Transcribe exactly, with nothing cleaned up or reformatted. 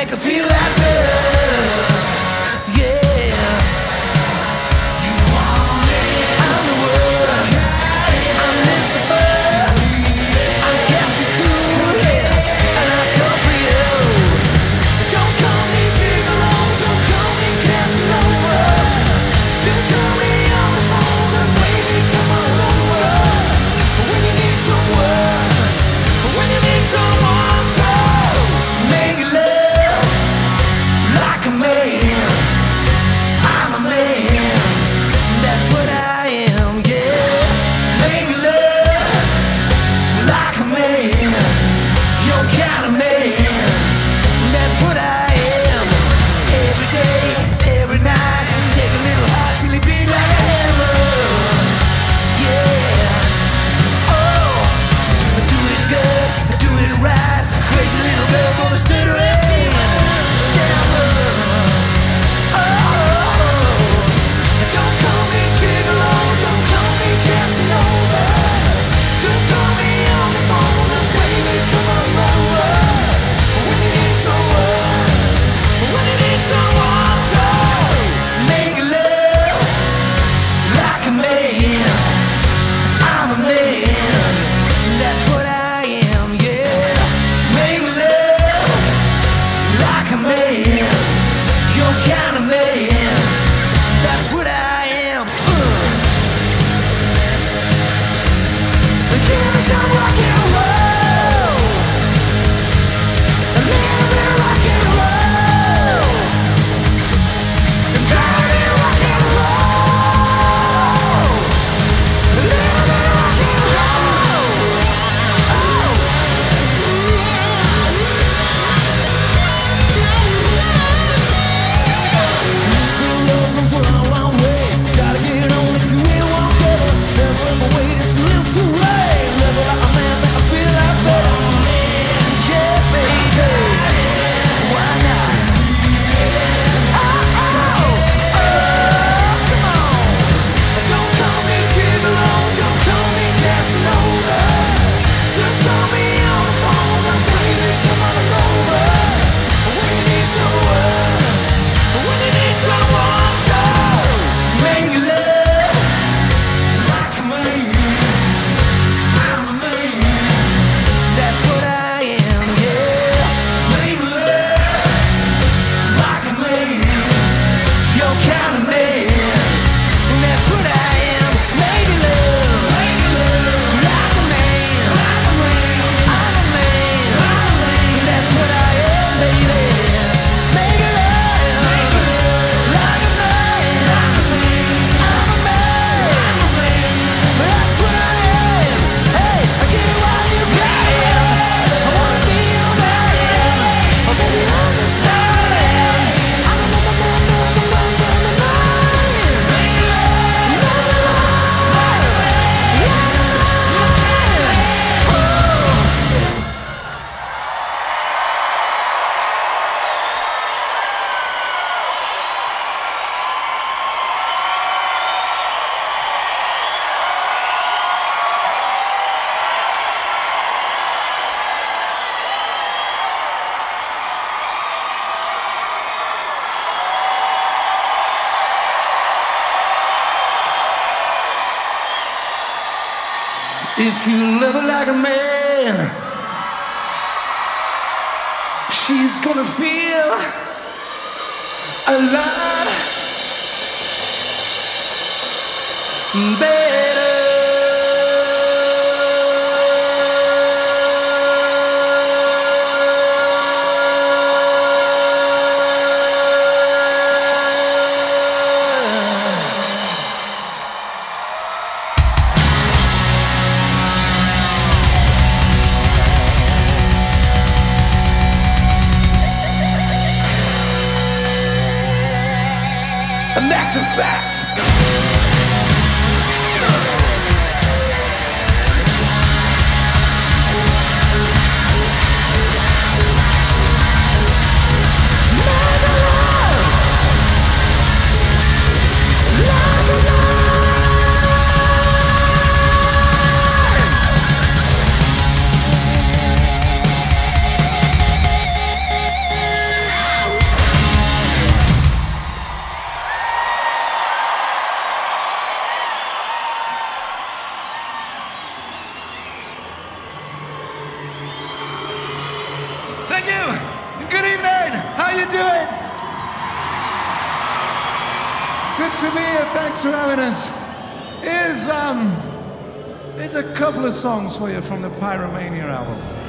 make her feel like love. Yeah, you want it. I'm the world. I'm Lucifer. I'm Captain Cool, yeah, and I come for you. Don't call me Gigolo, don't call me Casanova. Just call me on the phone and baby, come on over. When you need someone, when you need someone to make love like a man. I'm a man, that's what I am, yeah. Make love like a man, your kind of man, that's what I am. Every day, every night, take a little heart till it beat like a hammer. Yeah, oh, do it good, do it right. Crazy little girl gonna stutter and stammer. Oh, don't call me Gigolo, don't call me Casanova. Just call me on the phone and baby, come on over. When you need someone, when you need someone to make love like a man. I'm a man, that's what I am, yeah. Make love like a man, your kind of man, that's what I am. Uh. Give me some rock and roll, a little bit of rock and roll. It's gonna be rock and roll, a little bit of rock and roll. Oh. Love goes a long, long way. Gotta get on if you ain't one better. Never ever wait, it's a little too late. Never like a man, make I feel like better. Yeah, baby. Why not? Oh, oh, oh, come on. Don't call me Gigolo, don't call me Casanova. Just call me on the phone and baby, come on over. When you need someone, when you need someone to make love like a man. I'm a man, that's what I am, yeah. Make love like a man, your kind of man, that's what I am. Make love, make love like a man, like a man. I'm a man, I'm a man, that's what I am, baby. Make love, make love like a man, like a man. I'm a man, I'm a man, that's what I am. Hey, I get it while you got it. I wanna be your man. Oh, baby, understand. I'm a man, man, man, man, man, man, man. Make love, like a man, like a man. Oh. If you love her like a man, she's gonna feel a lot better. And that's a fact. Thank you. Good evening. How you doing? Good to be here. Thanks for having us. Here's um, here's a couple of songs for you from the Pyromania album.